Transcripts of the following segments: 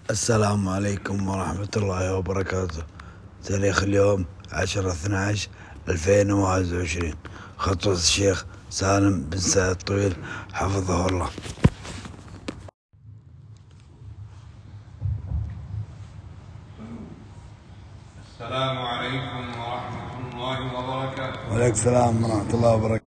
السلام عليكم ورحمة الله وبركاته. تاريخ اليوم 10/12/2021. خطوة الشيخ سالم بن سعد الطويل حفظه الله. السلام عليكم ورحمة الله وبركاته. وعليكم السلام ورحمة الله وبركاته.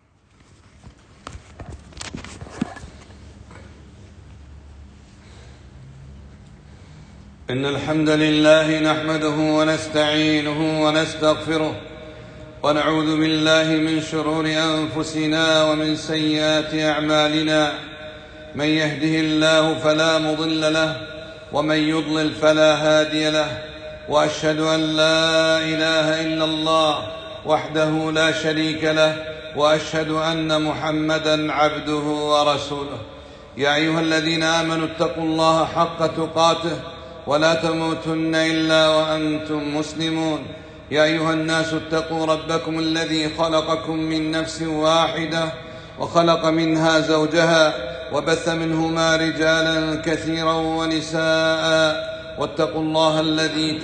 إن الحمد لله نحمده ونستعينه ونستغفره ونعوذ بالله من شرور أنفسنا ومن سيئات أعمالنا. من يهده الله فلا مضل له ومن يضلل فلا هادي له، وأشهد أن لا إله إلا الله وحده لا شريك له، وأشهد أن محمدًا عبده ورسوله. يا أيها الذين آمنوا اتقوا الله حق تقاته ولا تموتن إلا وأنتم مسلمون. يا أيها الناس اتقوا ربكم الذي خلقكم من نفس واحدة وخلق منها زوجها وبث منهما رجالا كثيرا ونساء، واتقوا الله الذي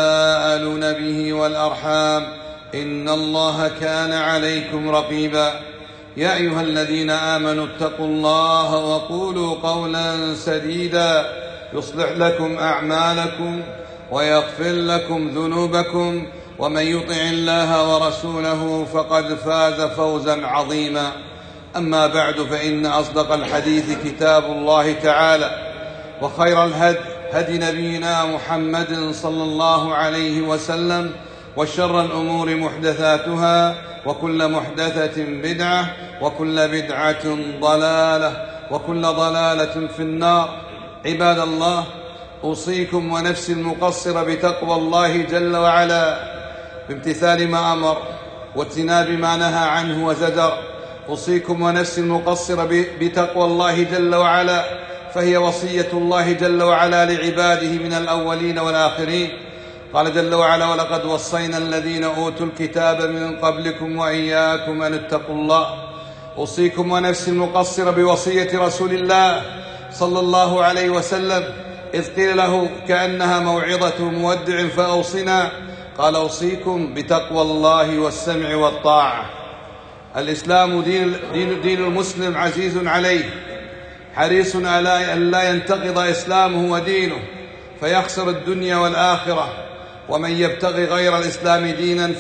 تساءلون به والأرحام، إن الله كان عليكم رقيبا. يا أيها الذين آمنوا اتقوا الله وقولوا قولا سديدا يصلح لكم أعمالكم ويغفر لكم ذنوبكم، ومن يطع الله ورسوله فقد فاز فوزا عظيما. أما بعد، فإن أصدق الحديث كتاب الله تعالى، وخير الهدي هدي نبينا محمد صلى الله عليه وسلم، وشر الأمور محدثاتها، وكل محدثة بدعة، وكل بدعة ضلالة، وكل ضلالة في النار. عباد الله، أوصيكم ونفسي المقصر بتقوى الله جل وعلا، بامتثال ما أمر واجتناب ما نهى عنه وزجر. أوصيكم ونفسي المقصر بتقوى الله جل وعلا، فهي وصية الله جل وعلا لعباده من الأولين والآخرين. قال جل وعلا: ولقد وصينا الذين أوتوا الكتاب من قبلكم وإياكم أن اتقوا الله. أوصيكم ونفسي المقصر بوصية رسول الله صلى الله عليه وسلم، إذ قيل له كأنها موعظة مودع: فأوصنا. قال: أوصيكم بتقوى الله والسمع والطاعة. الإسلام دين المسلم عزيز عليه، حريص على أن لا ينتقض إسلامه ودينه فيخسر الدنيا والآخرة. ومن يبتغي غير الإسلام دينا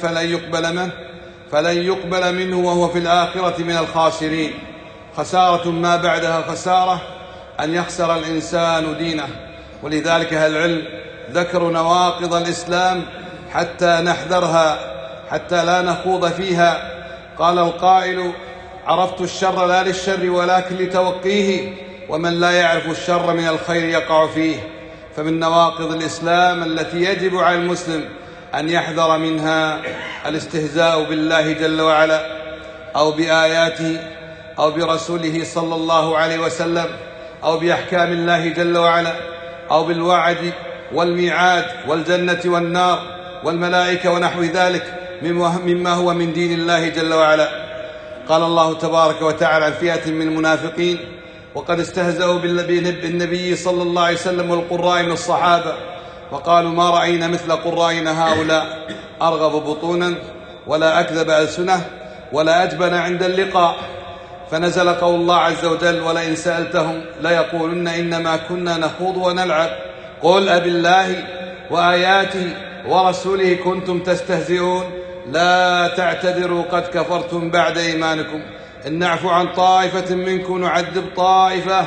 فلن يقبل منه وهو في الآخرة من الخاسرين. خسارة ما بعدها خسارة، أن يخسر الإنسان دينه. ولذلك أهل العلم ذكروا نواقض الإسلام حتى نحذرها، حتى لا نخوض فيها. قال القائل: عرفت الشر لا للشر ولكن لتوقيه، ومن لا يعرف الشر من الخير يقع فيه. فمن نواقض الإسلام التي يجب على المسلم أن يحذر منها الاستهزاء بالله جل وعلا، أو بآياته، أو برسوله صلى الله عليه وسلم، أو بأحكام الله جل وعلا، أو بالوعد والميعاد والجنة والنار والملائكة ونحو ذلك مما هو من دين الله جل وعلا. قال الله تبارك وتعالى عن فئة من المنافقين: وقد استهزأوا بالنبي صلى الله عليه وسلم والقراء من الصحابة، وقالوا: ما رأينا مثل قرائنا هؤلاء، أرغب بطونا ولا أكذب ألسنة ولا أجبن عند اللقاء. فنزل قول الله عز وجل: ولئن سألتهم ليقولن إنما كنا نخوض ونلعب، قل أبالله وآياته ورسوله كنتم تستهزئون، لا تعتذروا قد كفرتم بعد إيمانكم، إن نعفو عن طائفة منكم نعذب طائفة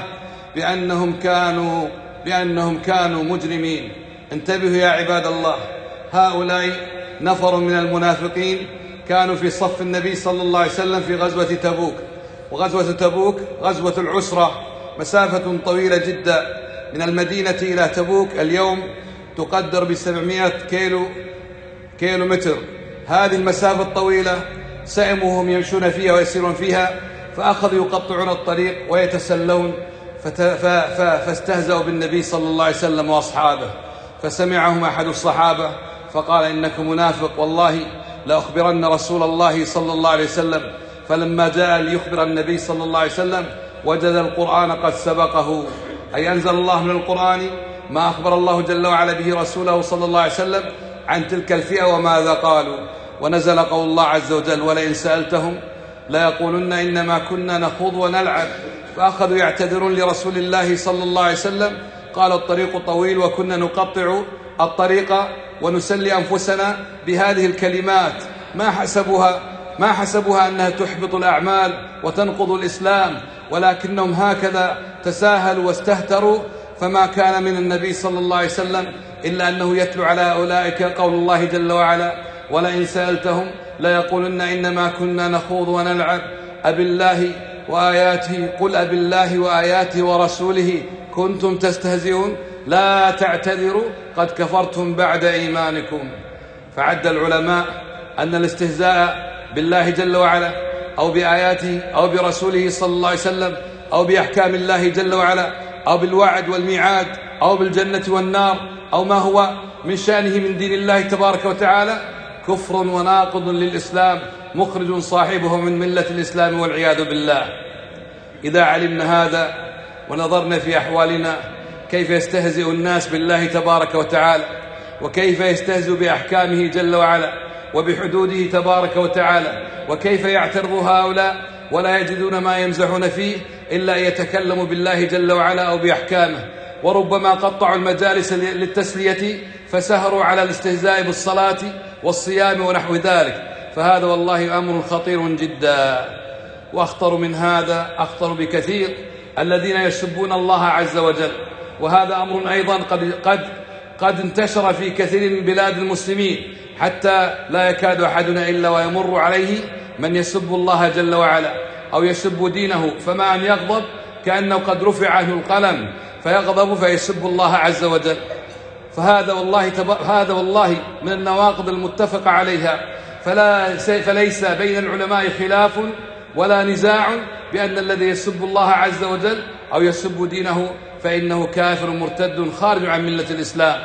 بأنهم كانوا مجرمين. انتبهوا يا عباد الله، هؤلاء نفر من المنافقين كانوا في صف النبي صلى الله عليه وسلم في غزوة تبوك. وغزوة تبوك غزوة العسرة، مسافة طويلة جدا من المدينة إلى تبوك اليوم تقدر ب700 كيلو متر. هذه المسافة الطويلة سئموا هم يمشون فيها ويسيرون فيها، فأخذوا يقطعون الطريق ويتسلون، فاستهزأوا بالنبي صلى الله عليه وسلم وأصحابه. فسمعهم أحد الصحابة فقال: إنك منافق، والله لأخبرن رسول الله صلى الله عليه وسلم. فلما جاء ليخبر النبي صلى الله عليه وسلم وجد القرآن قد سبقه، أي أنزل الله من القرآن ما أخبر الله جل وعلا به رسوله صلى الله عليه وسلم عن تلك الفئة وماذا قالوا. ونزل قول الله عز وجل: ولئن سألتهم ليقولن إنما كنا نخوض ونلعب. فأخذوا يعتذرون لرسول الله صلى الله عليه وسلم، قال: الطريق طويل وكنا نقطع الطريق ونسلي أنفسنا بهذه الكلمات، ما حسبوها أنها تحبط الأعمال وتنقض الإسلام، ولكنهم هكذا تساهلوا واستهتروا. فما كان من النبي صلى الله عليه وسلم إلا أنه يتلو على أولئك قول الله جل وعلا: ولئن سألتهم ليقولن إنما كنا نخوض ونلعب أبالله وآياته قل أبالله وآياته ورسوله كنتم تستهزئون لا تعتذروا قد كفرتم بعد إيمانكم. فعد العلماء أن الاستهزاء بالله جل وعلا أو بآياته أو برسوله صلى الله عليه وسلم أو بأحكام الله جل وعلا أو بالوعد والميعاد أو بالجنة والنار أو ما هو من شأنه من دين الله تبارك وتعالى كفر وناقض للإسلام، مخرج صاحبه من ملة الإسلام والعياذ بالله. إذا علمنا هذا ونظرنا في أحوالنا كيف يستهزئ الناس بالله تبارك وتعالى، وكيف يستهزئ بأحكامه جل وعلا وبحدوده تبارك وتعالى، وكيف يعترض هؤلاء ولا يجدون ما يمزحون فيه إلا أن يتكلموا بالله جل وعلا أو بأحكامه، وربما قطعوا المجالس للتسلية فسهروا على الاستهزاء بالصلاة والصيام ونحو ذلك. فهذا والله أمر خطير جدا. وأخطر من هذا، أخطر بكثير، الذين يسبون الله عز وجل. وهذا أمر أيضا قد انتشر في كثير من بلاد المسلمين، حتى لا يكاد أحدنا إلا ويمر عليه من يسب الله جل وعلا أو يسب دينه، فما أن يغضب كأنه قد رفع عنه القلم فيغضب فيسب الله عز وجل. فهذا والله من النواقض المتفق عليها. فليس بين العلماء خلاف ولا نزاع بأن الذي يسب الله عز وجل أو يسب دينه فإنه كافر مرتد خارج عن ملة الإسلام.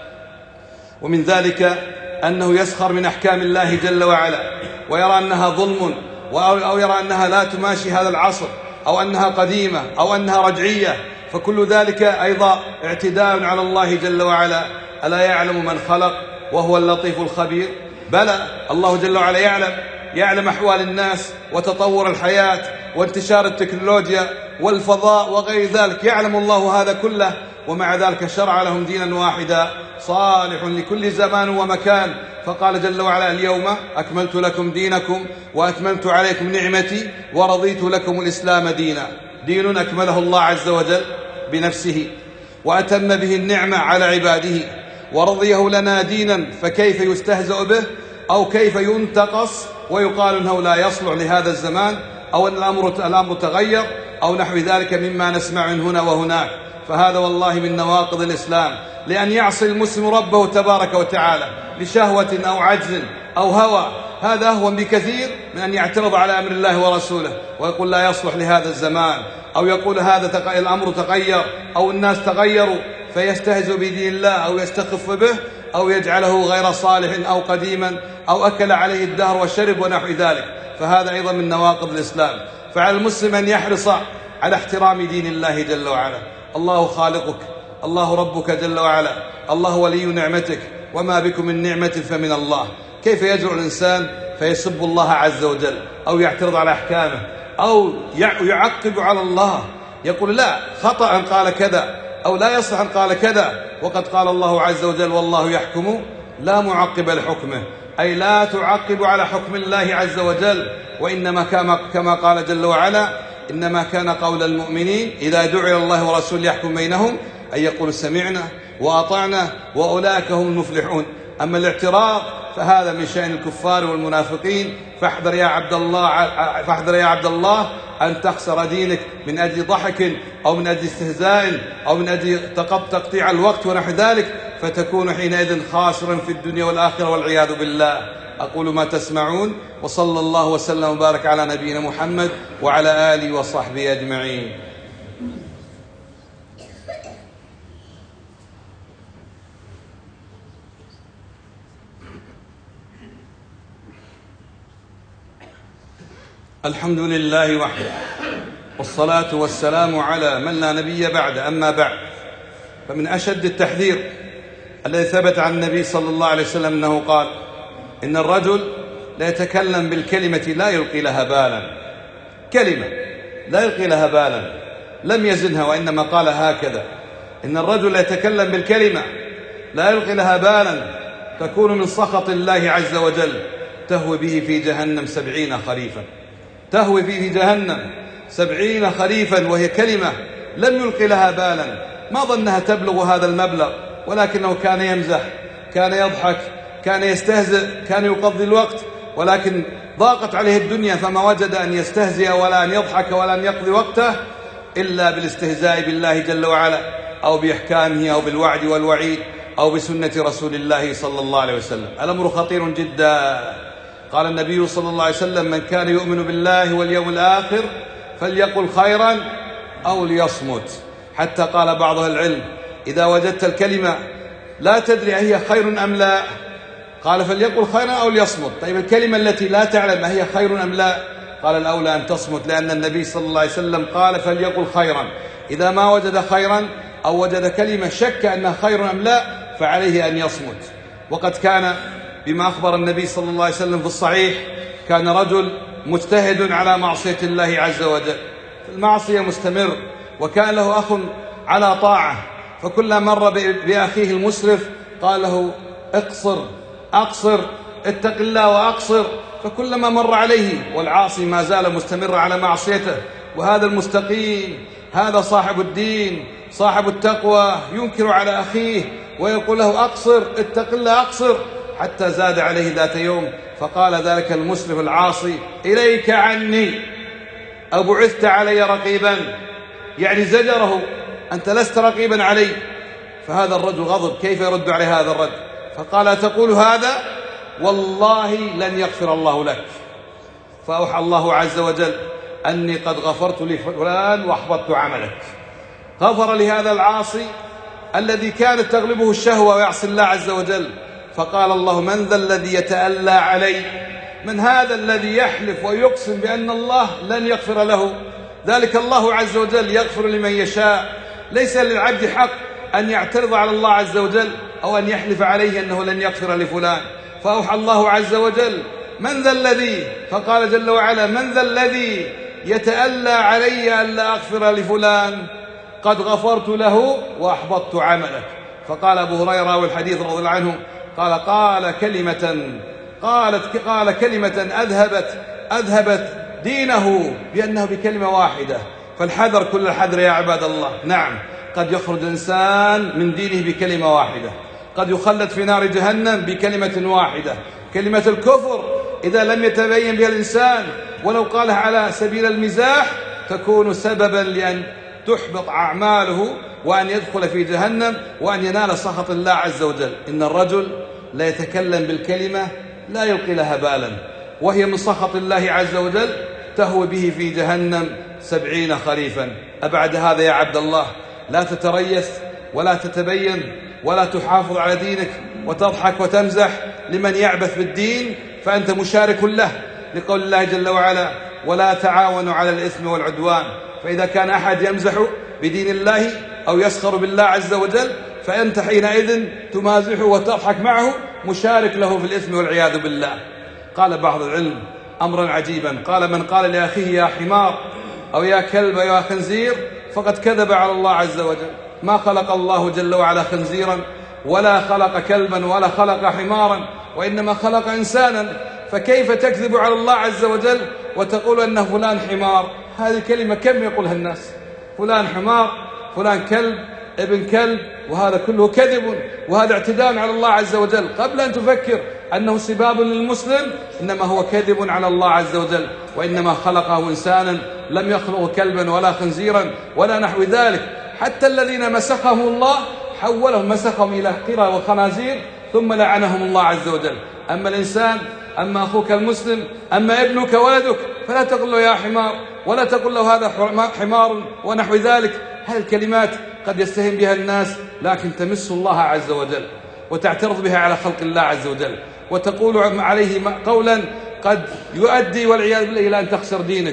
ومن ذلك أنه يسخر من أحكام الله جل وعلا ويرى أنها ظلم، أو يرى أنها لا تماشي هذا العصر، أو أنها قديمة، أو أنها رجعية، فكل ذلك أيضا اعتداء على الله جل وعلا. ألا يعلم من خلق وهو اللطيف الخبير؟ بلى، الله جل وعلا يعلم أحوال الناس وتطور الحياة وانتشار التكنولوجيا والفضاء وغير ذلك، يعلم الله هذا كله، ومع ذلك شرع لهم دينا واحدا صالح لكل زمان ومكان. فقال جل وعلا: اليوم أكملت لكم دينكم وأتممت عليكم نعمتي ورضيت لكم الإسلام دينا. دين أكمله الله عز وجل بنفسه وأتم به النعمة على عباده ورضيه لنا دينا، فكيف يستهزأ به أو كيف ينتقص ويقال إنه لا يصلح لهذا الزمان، أو أن الأمر تغير أو نحو ذلك مما نسمع من هنا وهناك. فهذا والله من نواقض الإسلام، لأن يعصي المسلم ربه تبارك وتعالى لشهوة أو عجز أو هوى، هذا أهون بكثير من أن يعترض على أمر الله ورسوله ويقول لا يصلح لهذا الزمان، أو يقول هذا الأمر تغير أو الناس تغيروا فيستهزئ بدين الله أو يستخف به أو يجعله غير صالح أو قديما أو أكل عليه الدهر وشرب ونحو ذلك. فهذا أيضا من نواقض الإسلام. فعلى المسلم أن يحرص على احترام دين الله جل وعلا. الله خالقك، الله ربك جل وعلا، الله ولي نعمتك، وما بكم من نعمة فمن الله. كيف يجرؤ الإنسان فيسب الله عز وجل أو يعترض على أحكامه أو يعقب على الله، يقول لا خطأ قال كذا أو لا يصح قال كذا، وقد قال الله عز وجل: والله يحكم لا معقب لحكمه، أي لا تعقب على حكم الله عز وجل. وإنما كما قال جل وعلا: إنما كان قول المؤمنين إذا دعوا إلى الله ورسوله يحكم بينهم أن يقولوا سمعنا وأطعنا وأولئك هم المفلحون. أما الاعتراض فهذا من شأن الكفار والمنافقين. فاحذر يا عبد الله أن تخسر دينك من أجل ضحك أو من أجل استهزاء أو من أجل تقطيع الوقت ونحو ذلك، فتكون حينئذ خاسرا في الدنيا والآخرة والعياذ بالله. أقول ما تسمعون، وصلى الله وسلم وبارك على نبينا محمد وعلى آله وصحبه أجمعين. الحمد لله وحده، والصلاة والسلام على من لا نبي بعد. أما بعد، فمن أشد التحذير الذي ثبت عن النبي صلى الله عليه وسلم أنه قال: إن الرجل لا يتكلم بالكلمة لا يلقي لها بالا. كلمة لا يلقي لها بالا، لم يزنها، وإنما قال هكذا: إن الرجل لا يتكلم بالكلمة لا يلقي لها بالا تكون من سخط الله عز وجل، تهوي به في جهنم 70 خريفا. تهوي به في جهنم 70 خريفا، وهي كلمة لم يلقي لها بالا، ما ظنها تبلغ هذا المبلغ، ولكنه كان يمزح، كان يضحك، كان يستهزئ، كان يقضي الوقت، ولكن ضاقت عليه الدنيا فما وجد أن يستهزئ ولا أن يضحك ولا أن يقضي وقته إلا بالاستهزاء بالله جل وعلا، أو بإحكامه، أو بالوعد والوعيد، أو بسنة رسول الله صلى الله عليه وسلم. الأمر خطير جدا. قال النبي صلى الله عليه وسلم: من كان يؤمن بالله واليوم الآخر فليقل خيرا أو ليصمت. حتى قال بعض أهل العلم: إذا وجدت الكلمة لا تدري أهي خير أم لا، قال فليقل خيرا أو ليصمت. طيب الكلمة التي لا تعلم أهي خير أم لا، قال الأولى أن تصمت، لأن النبي صلى الله عليه وسلم قال فليقل خيرا. إذا ما وجد خيرا أو وجد كلمة شك أنها خير أم لا فعليه أن يصمت. وقد كان بما أخبر النبي صلى الله عليه وسلم في الصحيح: كان رجل مجتهد على معصية الله عز وجل، المعصية مستمر، وكان له أخ على طاعة، فكل مر بأخيه المسرف قال له: أقصر، اتق الله وأقصر. فكلما مر عليه والعاصي ما زال مستمر على معصيته، وهذا المستقيم، هذا صاحب الدين صاحب التقوى، ينكر على أخيه ويقول له: أقصر، اتق الله، أقصر. حتى زاد عليه ذات يوم فقال ذلك المسرف العاصي: إليك عني، أبعثت علي رقيبا؟ يعني زجره: أنت لست رقيبا علي. فهذا الرجل غضب، كيف يرد عليه هذا الرد؟ فقال: أتقول هذا؟ والله لن يغفر الله لك. فأوحى الله عز وجل: أني قد غفرت لفلان وأحبطت عملك. غفر لهذا العاصي الذي كانت تغلبه الشهوة ويعصي الله عز وجل. فقال الله: من ذا الذي يتألى علي؟ من هذا الذي يحلف ويقسم بأن الله لن يغفر له؟ ذلك الله عز وجل يغفر لمن يشاء. ليس للعبد حق أن يعترض على الله عز وجل أو أن يحلف عليه أنه لن يغفر لفلان. فأوحى الله عز وجل: من ذا الذي، فقال جل وعلا: من ذا الذي يتألى علي ألا أغفر لفلان؟ قد غفرت له وأحبطت عملك. فقال أبو هريرة والحديث رضي الله عنه قال كلمة أذهبت دينه بأنه بكلمة واحدة. فالحذر كل الحذر يا عباد الله. نعم، قد يخرج الإنسان من دينه بكلمة واحدة، قد يخلد في نار جهنم بكلمة واحدة. كلمة الكفر إذا لم يتبين بها الإنسان ولو قالها على سبيل المزاح تكون سببا لأن تحبط أعماله وأن يدخل في جهنم وأن ينال سخط الله عز وجل. إن الرجل لا يتكلم بالكلمة لا يلقي لها بالا، وهي من سخط الله عز وجل، تهوي به في جهنم 70 خريفا. أبعد هذا يا عبد الله لا تتريث ولا تتبين ولا تحافظ على دينك وتضحك وتمزح لمن يعبث بالدين، فأنت مشارك له، لقول الله جل وعلا: ولا تعاونوا على الإثم والعدوان. فإذا كان أحد يمزح بدين الله أو يسخر بالله عز وجل فأنت حينئذ تمازحه وتضحك معه، مشارك له في الإثم والعياذ بالله. قال بعض العلم أمرا عجيبا، قال: من قال لأخيه يا حمار أو يا كلب أو يا خنزير فقد كذب على الله عز وجل. ما خلق الله جل وعلا خنزيرا ولا خلق كلبا ولا خلق حمارا، وإنما خلق إنسانا. فكيف تكذب على الله عز وجل وتقول أنه فلان حمار؟ هذه كلمة كم يقولها الناس؟ فلان حمار، فلان كلب، ابن كلب، وهذا كله كذب، وهذا اعتداء على الله عز وجل. قبل أن تفكر أنه سباب للمسلم، إنما هو كذب على الله عز وجل، وإنما خلقه إنسانا، لم يخلقه كلبا ولا خنزيرا ولا نحو ذلك. حتى الذين مسخهم الله حولهم، مسخهم إلى قرى وخنازير، ثم لعنهم الله عز وجل. أما الإنسان، أما أخوك المسلم، أما ابنك ولدك، فلا تقل له يا حمار، ولا تقل له هذا حمار ونحو ذلك. هذه الكلمات قد يستهين بها الناس، لكن تمس الله عز وجل وتعترض بها على خلق الله عز وجل، وتقول عليه قولا قد يؤدي والعياذ بالله إلى أن تخسر دينك.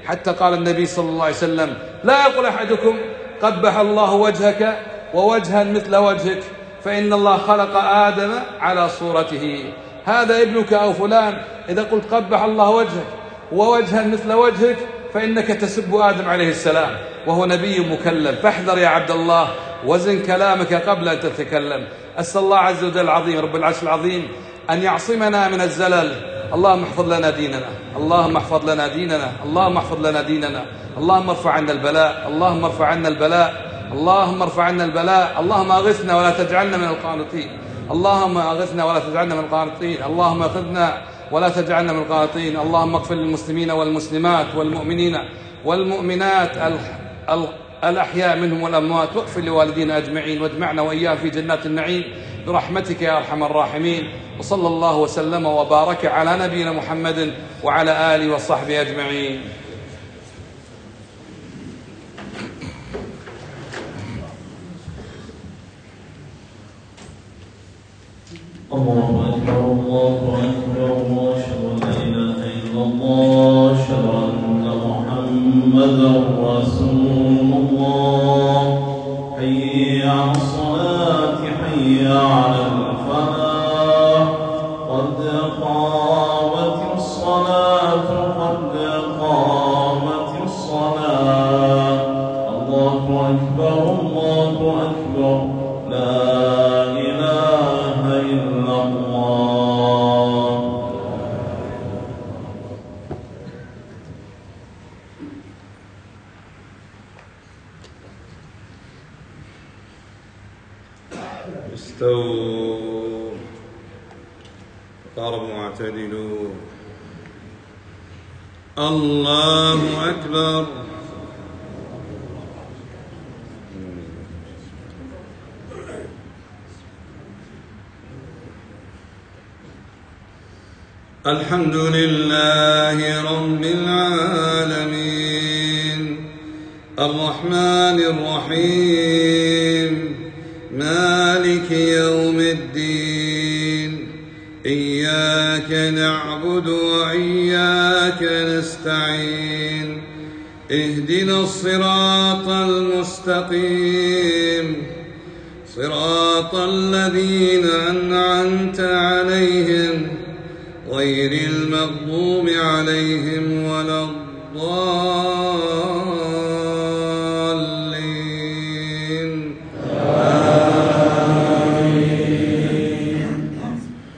حتى قال النبي صلى الله عليه وسلم: لا يقول أحدكم قبح الله وجهك ووجها مثل وجهك، فإن الله خلق آدم على صورته. هذا ابنك أو فلان، إذا قلت قبح الله وجهك ووجها مثل وجهك فإنك تسب آدم عليه السلام، وهو نبي مكلم. فاحذر يا عبد الله، وزن كلامك قبل أن تتكلم. أسأل الله عز وجل العظيم رب العرش العظيم أن يعصمنا من الزلل. اللهم احفظ لنا ديننا، اللهم احفظ لنا ديننا، اللهم احفظ لنا ديننا. اللهم ارفع عنا البلاء، اللهم ارفع عنا البلاء، اللهم ارفع عنا البلاء. اللهم أغثنا ولا تجعلنا من القانطين، اللهم أغثنا ولا تجعلنا من القانطين، اللهم أغثنا ولا تجعلنا من القانطين. اللهم اغفر للمسلمين والمسلمات والمؤمنين والمؤمنات الأحياء منهم والأموات، واغفر لوالدينا أجمعين، واجمعنا وإياهم في جنات النعيم برحمتك يا أرحم الراحمين. وصلى الله وسلم وبارك على نبينا محمد وعلى آله وصحبه أجمعين. الله أكبر الله أكبر، وأشهد أن لا إله إلا الله، أشهد أن محمدا رسول الله. حي على الصلاة، حي على الفلاح، قد قامت الصلاة، قد قامت الصلاة. الله أكبر الله أكبر، لا إله إلا الله. استووا، قاربوا واعتدلوا. الله أكبر. الحمد لله رب العالمين، الرحمن الرحيم، مالك يوم الدين. إياك نعبد وإياك نستعين، اهدنا الصراط المستقيم، صراط الذين أنعمت عليهم غير المغضوب عليهم ولا الضالين. آمين.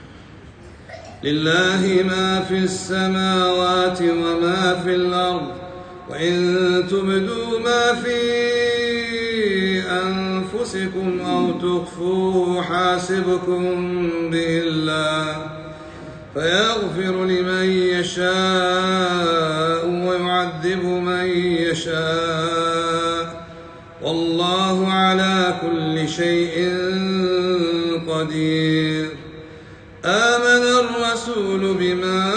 لله ما في السماوات وما في الأرض، وإن تبدوا ما في أنفسكم أو تخفوه حاسبكم به الله، فيغفر لمن يشاء ويعذب من يشاء، والله على كل شيء قدير. آمن الرسول بما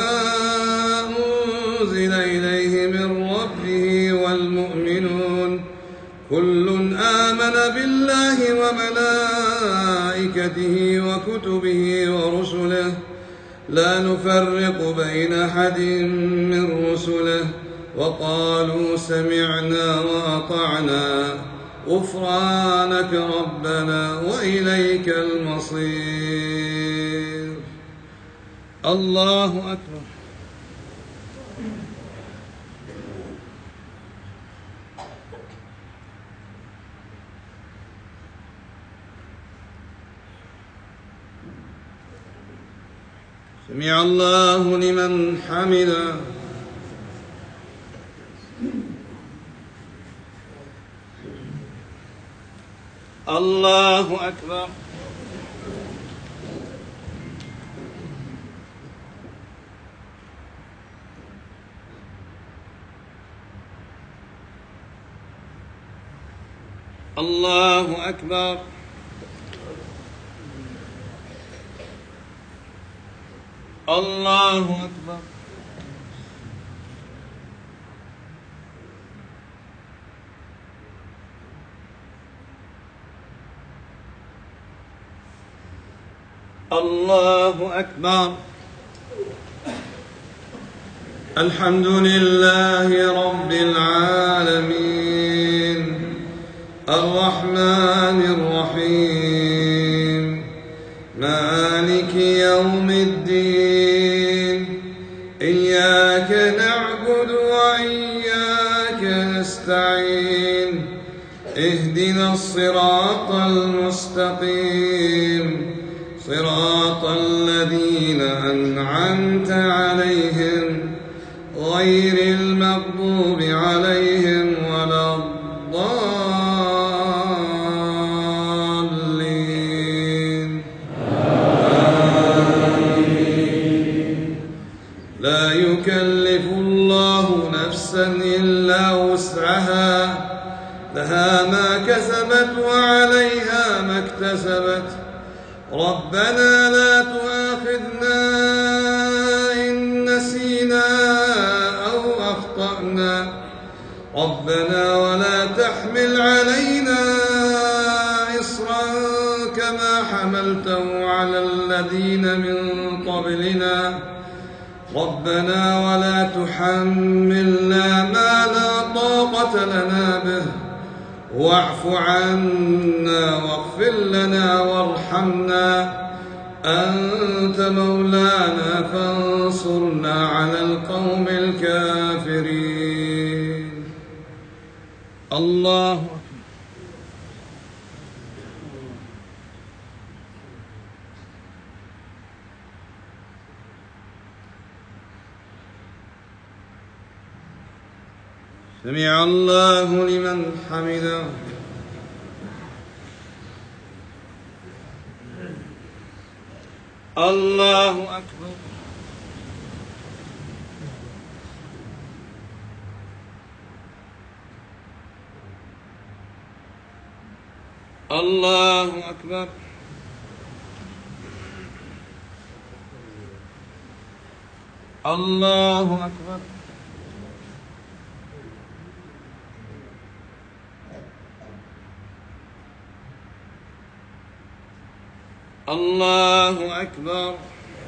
أنزل إليه من ربه والمؤمنون، كل آمن بالله وملائكته وكتبه ورسله، لا نفرق بين أحد من رسله، وقالوا سمعنا وأطعنا غفرانك ربنا وإليك المصير. الله أكبر. سمع الله لمن حمده. الله أكبر. الله أكبر. الله أكبر. الله أكبر. الحمد لله رب العالمين الرحمن الرحيم مالك يوم الدين إياك نعبد وإياك نستعين اهدنا الصراط المستقيم صراط الذين أنعمت عليهم غير المغضوب عليهم ولا الضالين لا يكلف الله نفسا إلا وسعها لها ما كسبت وعليها ما اكتسبت ربنا لا تؤاخذنا إن نسينا أو أخطأنا ربنا ولا تحمل علينا إصرا كما حملته على الذين من قبلنا ربنا ولا تحملنا ما لا طاقة لنا به واعف عنا واغفر لنا وارحمنا أنت مولانا فانصرنا على القوم الكافرين الله أكبر سمع الله لمن حمده الله أكبر الله أكبر الله أكبر الله أكبر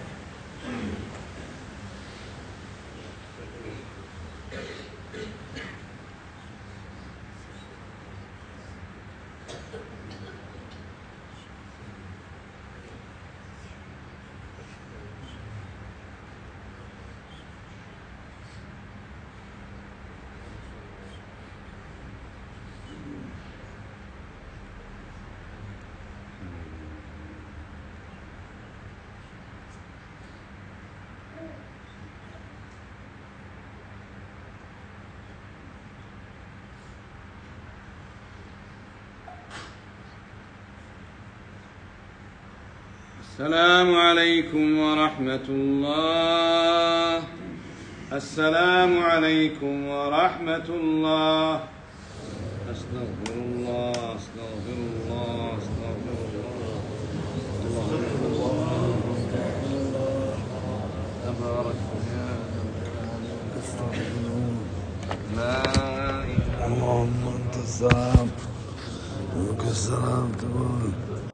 السلام عليكم ورحمة الله السلام عليكم ورحمة الله أستغفر الله أستغفر الله أستغفر الله تبارك لا اللهم أنت السلام ومنك السلام تبارك